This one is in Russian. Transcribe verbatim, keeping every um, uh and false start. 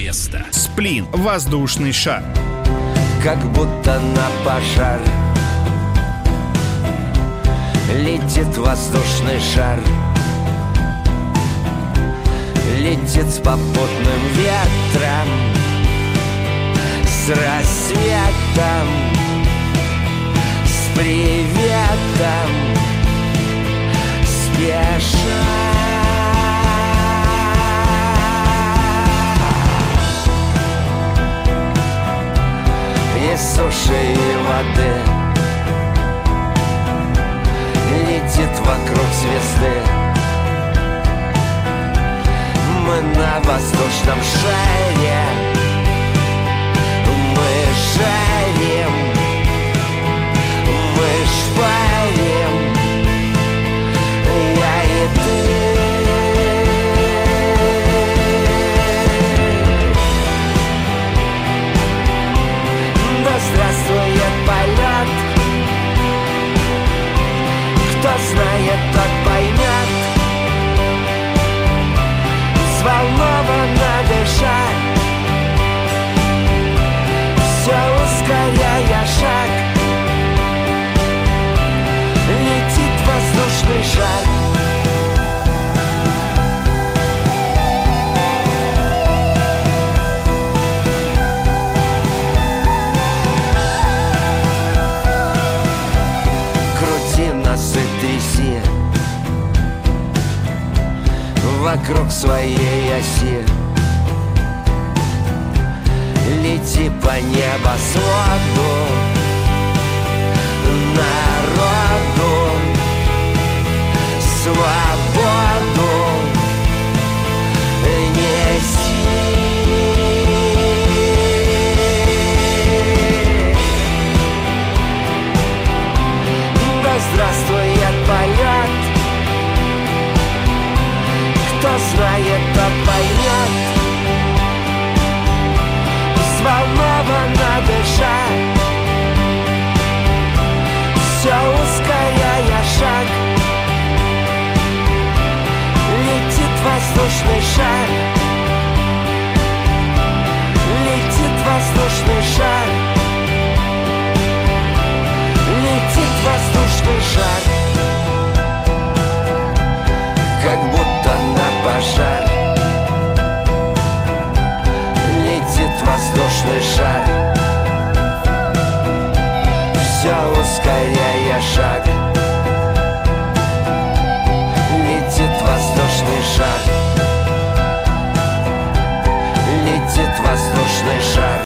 место. Сплин. Воздушный шар. Как будто на пожар летит воздушный шар. Летит с попутным ветром, с рассветом, с приветом, спеша. Из суши и воды летит вокруг звезды. Мы на воздушном шаре, мы жарим, мы шпарим, я и ты. Да здравствует полет, кто знает, тот поймет. Взволнованно дыша, все ускоряя шаг, летит воздушный шар. Крути нас и тряси вокруг своей оси. Лети по небосводу, народу свободу неси. Да здравствует полет, кто знает, тот поймет. Взволнованно дыша, все ускоряя шаг, летит воздушный шар.